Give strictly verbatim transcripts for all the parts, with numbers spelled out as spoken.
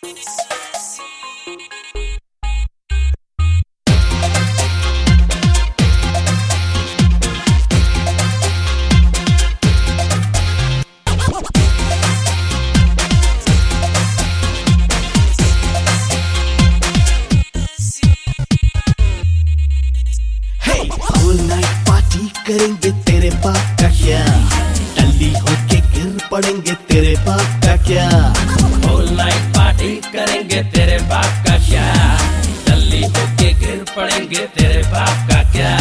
करेंगे तेरे बाप का क्या, टल्ली होके गिर पड़ेंगे तेरे बाप का क्या। होल नाइट पार्टी करेंगे तेरे बाप का क्या, टल्ली होके गिर पड़ेंगे तेरे बाप का क्या।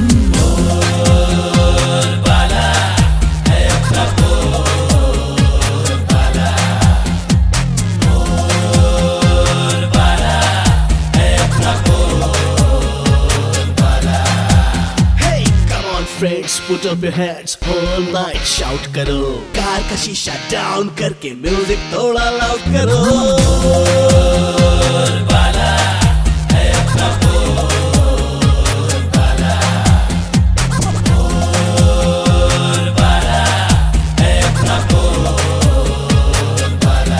बोल बाला है अपना बोल बाला, बोल बाला है अपना बोल बाला। Hey, come on friends, put up your hands, whole night shout करो। कार का शीशा डाउन करके म्यूजिक थोड़ा लाउड करो। बोल बाला है अपना बोल बाला, बोल बाला है अपना बोल बाला।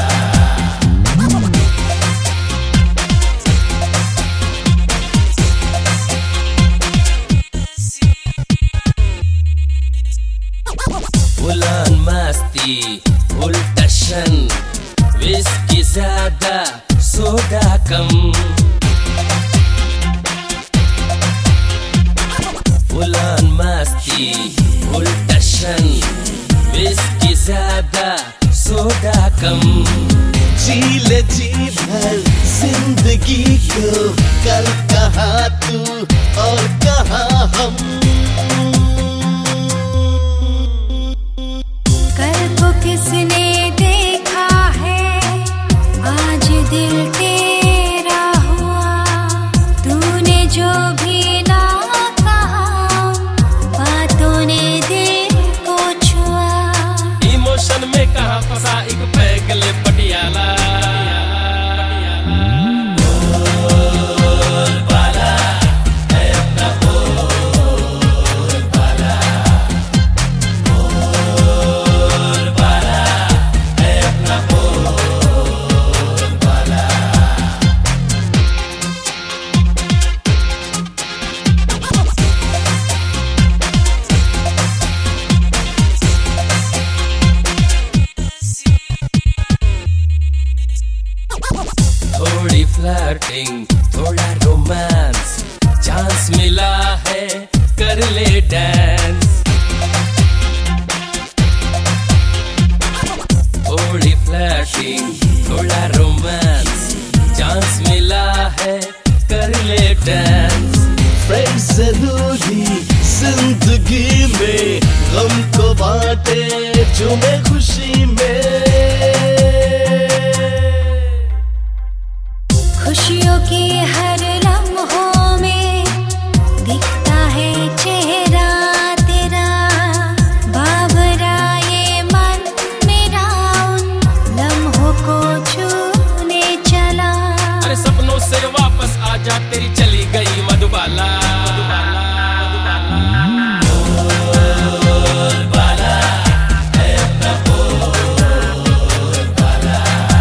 फुलान मस्ती उल्टशन, विस्की ज्यादा सोडा कम। फुलान मस्ती उल्टशन, विस्की ज्यादा सोडा कम। जी ले जी भर जिंदगी को, कल कहाँ तू और कहाँ हम। कल को किसने देखा है, आज दिल तेरा हुआ। तूने जो भी ना कहा, बातों ने दिल को छुआ। इमोशन में कहाँ फंसा एक पैगल पटियाला। बोल बाला है अपना बोल बाला, बोल बाला है अपना बोल बाला। थोड़ी फ्लर्टिंग थोड़ा रोमांस, चांस मिला है कर ले डांस। थोड़ी फ्लर्टिंग थोड़ा रोमांस, चांस मिला है कर ले डांस। फ्रेंड्स जरूरी जिंदगी में, गम को बांटे झूमे खुशी में। खुशियों के हर लम्हों में दिखता है चेहरा तेरा। बाबरा ये मन मेरा उन लम्हों को छूने चला। अरे सपनों से वापस आजा, तेरी चली गई मधुबाला। बोल बाला है अपना बोल बाला,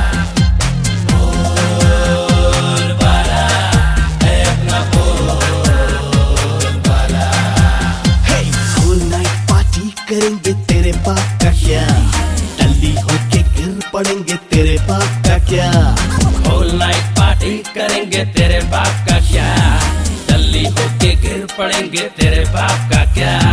बोल बाला है अपना बोल बाला। Hey, whole night पार्टी करेंगे तेरे बाप का क्या, टल्ली होके गिर पड़ेंगे तेरे बाप का क्या। होल नाइट पार्टी करेंगे तेरे बाप का क्या, टल्ली होके गिर पड़ेंगे तेरे बाप का क्या।